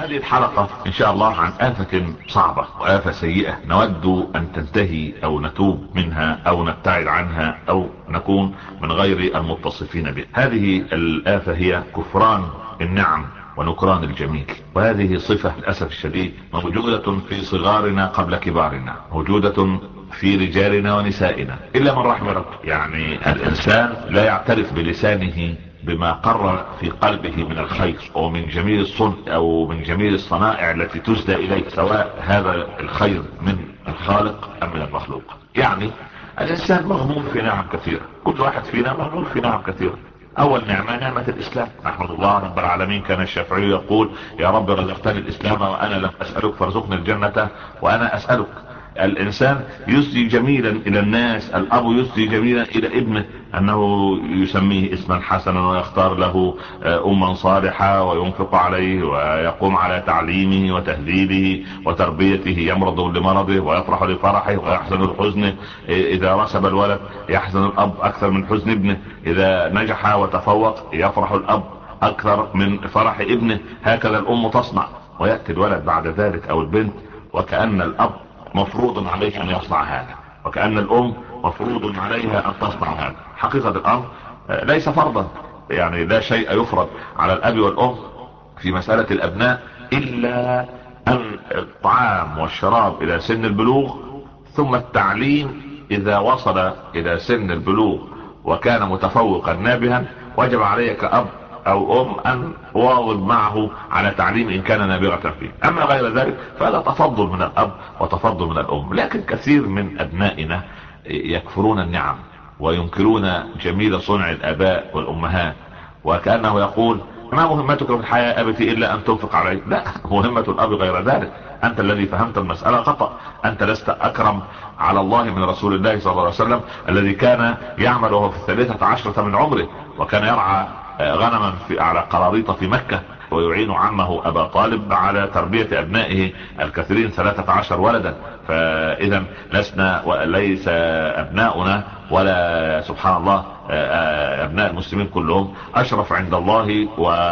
هذه الحلقة ان شاء الله عن آفة صعبة وآفة سيئة نود ان تنتهي او نتوب منها او نبتعد عنها او نكون من غير المتصفين بها. هذه الآفة هي كفران النعم ونكران الجميل، وهذه صفة للأسف الشديد موجودة في صغارنا قبل كبارنا، موجودة في رجالنا ونسائنا إلا من رحم ربه. يعني الإنسان لا يعترف بلسانه بما قرر في قلبه من الخير او من جميل الصنع او من جميل الصنائع التي تسدى اليه، سواء هذا الخير من الخالق ام من المخلوق. يعني الانسان مغمور في نعم كثيرة، كل واحد فينا مغمور في نعم كثيرة. اول نعمة نعمة الاسلام، نحمد الله رب العالمين. كان الشافعي يقول يا رب رزقتني الاسلام وانا لم اسألك فارزقني الجنة وانا اسألك. الانسان يسدي جميلا الى الناس، الاب يسدي جميلا الى ابنه انه يسميه اسما حسنا ويختار له اما صالحة وينفق عليه ويقوم على تعليمه وتهذيبه وتربيته، يمرض لمرضه ويفرح لفرحه ويحزن لحزنه. اذا رسب الولد يحزن الاب اكثر من حزن ابنه، اذا نجح وتفوق يفرح الاب اكثر من فرح ابنه. هكذا الام تصنع، ويأتي الولد بعد ذلك او البنت وكأن الاب مفروض عليه ان يصنع هذا، وكأن الام مفروض عليها ان تصنع هذا. حقيقة الامر ليس فرضا، يعني لا شيء يفرض على الاب والام في مسألة الابناء الا ان الطعام والشراب الى سن البلوغ، ثم التعليم اذا وصل الى سن البلوغ وكان متفوقا نابها وجب عليك كأب او ام ان واظب معه على تعليم ان كان نابغة فيه. اما غير ذلك فهذا تفضل من الاب وتفضل من الام. لكن كثير من ابنائنا يكفرون النعم وينكرون جميل صنع الاباء والامهات، وكأنه يقول ما مهمتك في الحياة ابتي الا ان تنفق علي. لا، مهمة الاب غير ذلك. انت الذي فهمت المسألة خطأ. انت لست اكرم على الله من رسول الله صلى الله عليه وسلم الذي كان يعمل وهو في 13 من عمره، وكان يرعى غنما على قراريط في مكة، ويعين عمه ابا طالب على تربية ابنائه الكثيرين 13 ولدا. فاذا لسنا وليس ابناؤنا ولا سبحان الله ابناء المسلمين كلهم اشرف عند الله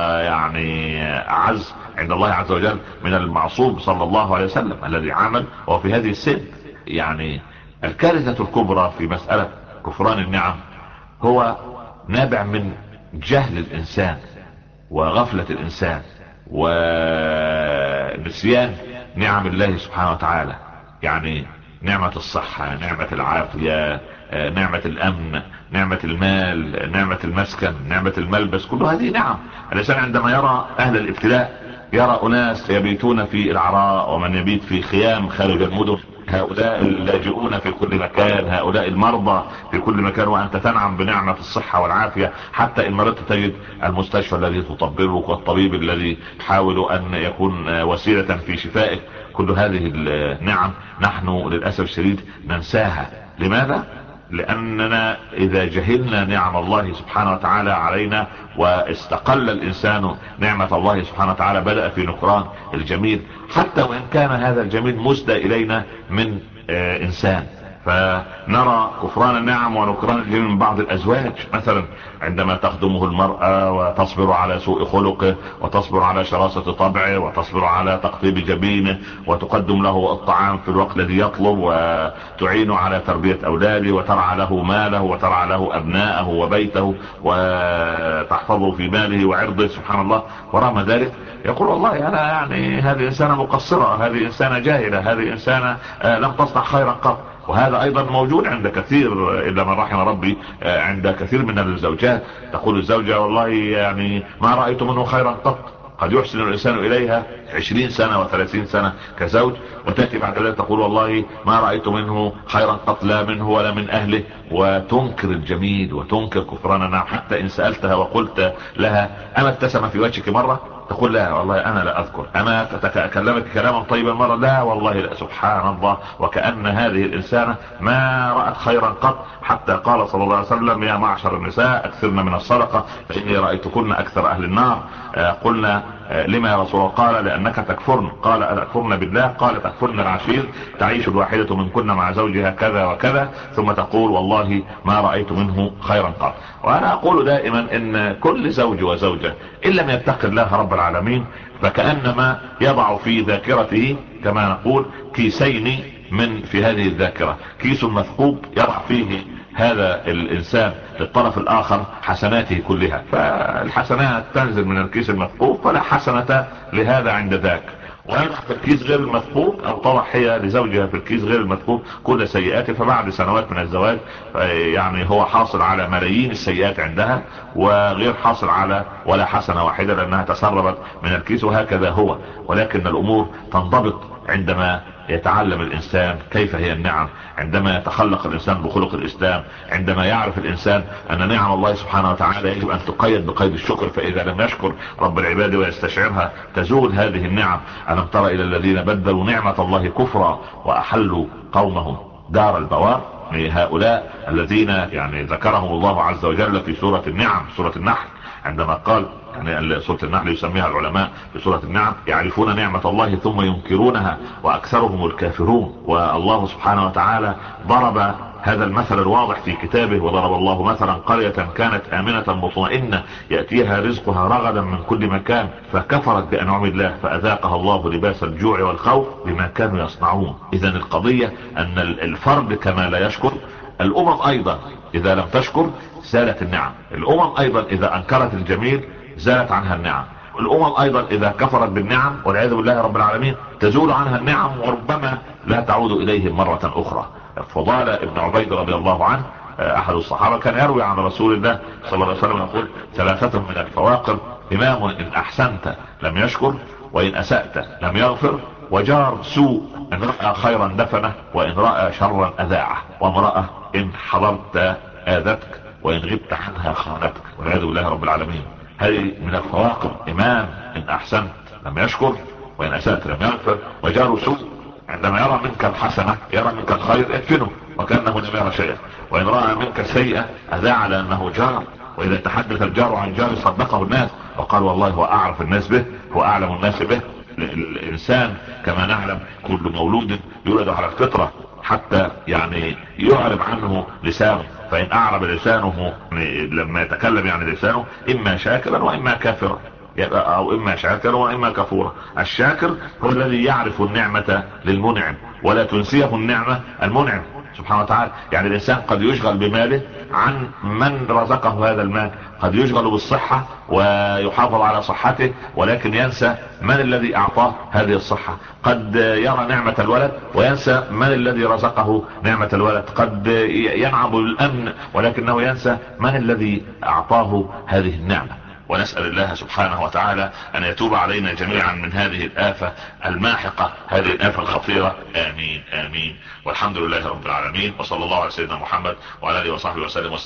ويعني اعز عند الله عز وجل من المعصوم صلى الله عليه وسلم الذي عمل وهو في هذه السن. يعني الكارثة الكبرى في مسألة كفران النعم هو نابع من جهل الانسان وغفلة الانسان ونسيان نعم الله سبحانه وتعالى. يعني نعمة الصحة، نعمة العافية، نعمة الامن، نعمة المال، نعمة المسكن، نعمة الملبس، كل هذه نعم. الانسان عندما يرى اهل الابتلاء، يرى اناس يبيتون في العراء ومن يبيت في خيام خارج المدن، هؤلاء اللاجئون في كل مكان، هؤلاء المرضى في كل مكان، وانت تنعم بنعمة الصحة والعافية. حتى ان مرضت تجد المستشفى الذي تطببك والطبيب الذي يحاول ان يكون وسيلة في شفائك. كل هذه النعم نحن للأسف الشديد ننساها. لماذا؟ لأننا إذا جهلنا نعم الله سبحانه وتعالى علينا واستقل الإنسان نعمة الله سبحانه وتعالى بدأ في نكران الجميل، حتى وإن كان هذا الجميل مسدى إلينا من إنسان. فنرى كفران النعم ونكران الجميل من بعض الأزواج، مثلا عندما تخدمه المرأة وتصبر على سوء خلقه وتصبر على شراسة طبعه وتصبر على تقطيب جبينه وتقدم له الطعام في الوقت الذي يطلب وتعين على تربية أولاده وترعى له ماله وترعى له أبناءه وبيته وتحفظه في ماله وعرضه، سبحان الله. ورغم ذلك يقول والله أنا يعني هذه إنسانة مقصرة، هذه إنسانة جاهلة، هذه إنسانة لم تصنع خيرا قط. وهذا ايضا موجود عند كثير الا من رحم ربي، عند كثير من الزوجات. تقول الزوجة والله يعني ما رأيت منه خيرا قط. قد يحسن الانسان اليها 20 سنة و30 سنة كزوج، وتأتي بعد ذلك تقول والله ما رأيت منه خيرا قط، لا منه ولا من اهله، وتنكر الجميل وتنكر كفران النعم. حتى ان سألتها وقلت لها اما ابتسم في وجهك مرة، تقول لا والله انا لا اذكر. انا اكلمك كلاما طيبا مرة، لا والله لا. سبحان الله. وكأن هذه الانسانة ما رأت خيرا قط. حتى قال صلى الله عليه وسلم يا معشر النساء اكثرن من الصدقة فاني رأيتكن اكثر اهل النار. قلنا لما يا رسول الله؟ قال لانك تكفرن. قال أتكفرن بالله؟ قال تكفرن العشير، تعيش الواحدة منكن مع زوجها كذا وكذا، ثم تقول والله ما رأيت منه خيرا قط. وانا اقول دائما ان كل زوج وزوجة ان لم يتق الله رب العالمين فكأنما يضع في ذاكرته كما نقول كيسين في هذه الذاكرة، كيس مثقوب يضع فيه هذا الانسان للطرف الاخر حسناته كلها، فالحسنات تنزل من الكيس المثقوب فلا حسنة لهذا عند ذاك، ويضع في الكيس غير المثقوب او طرح هي لزوجها في الكيس غير المثقوب كل سيئاته. فبعد سنوات من الزواج يعني هو حاصل على ملايين السيئات عندها، وغير حاصل على ولا حسنة واحدة لانها تسربت من الكيس، وهكذا هو. ولكن الامور تنضبط عندما يتعلم الانسان كيف هي النعم، عندما يتخلق الانسان بخلق الاسلام، عندما يعرف الانسان ان نعم الله سبحانه وتعالى يجب ان تقيد بقيد الشكر، فاذا لم يشكر رب العباد ويستشعرها تزول هذه النعم. الم تر الى الذين بدلوا نعمة الله كفرا واحلوا قومهم دار البوار. هؤلاء الذين يعني ذكرهم الله عز وجل في سورة النعم، سورة النحل، عندما قال يعني سورة النحل يسميها العلماء في سورة النعم يعرفون نعمة الله ثم ينكرونها واكثرهم الكافرون. والله سبحانه وتعالى ضرب هذا المثل الواضح في كتابه: وضرب الله مثلا قرية كانت آمنة مطمئنة يأتيها رزقها رغدا من كل مكان فكفرت بأنعم الله فأذاقها الله لباس الجوع والخوف بما كانوا يصنعون. إذن القضية أن الفرد كما لا يشكر، الأمم أيضا إذا لم تشكر زالت النعم، الأمم أيضا إذا أنكرت الجميل زالت عنها النعم، الأمم أيضا إذا كفرت بالنعم والعياذ بالله رب العالمين تزول عنها النعم وربما لا تعود إليهم مرة أخرى. فضالة ابن عبيد رضي الله عنه أحد الصحابة كان يروي عن رسول الله صلى الله عليه وسلم يقول: ثلاثة من الفواقر: إمام إن أحسنت لم يشكر، وإن أسأت لم يغفر، وجار سوء إن رأى خيرا دفنه، وإن رأى شرا أذاعه، وامرأة إن حضرت آذتك، وإن غبت عنها خانتك، والعياذ بالله رب العالمين. هذه من الفواقر: إمام إن أحسنت لم يشكر، وإن أسأت لم يغفر، وجار سوء عندما يرى منك الحسنة يرى منك الخير ادفنه وكأنه لم يرى شيئا، وإن رأى منك السيئة أذاع لأنه جار، وإذا تحدث الجار عن جار صدقه الناس وقال والله هو أعرف الناس به هو أعلم الناس به. الإنسان كما نعلم كل مولود يولد على الفطرة حتى يعني يعرب عنه لسانه، فإن أعرب لسانه لما يتكلم يعني لسانه إما شاكرا وإما كافرا، او اما شاكرا واما كفورا. الشاكر هو الذي يعرف النعمة للمنعم ولا تنسيه النعمة المنعم سبحانه وتعالى. يعني الانسان قد يشغل بماله عن من رزقه هذا المال، قد يشغل بالصحة ويحافظ على صحته ولكن ينسى من الذي اعطاه هذه الصحة، قد يرى نعمة الولد وينسى من الذي رزقه نعمة الولد، قد ينعم بالامن ولكنه ينسى من الذي اعطاه هذه النعمة. ونسأل الله سبحانه وتعالى أن يتوب علينا جميعا من هذه الآفة الماحقة، هذه الآفة الخطيرة. آمين آمين. والحمد لله رب العالمين، وصلى الله على سيدنا محمد وعلى آله وصحبه وسلم.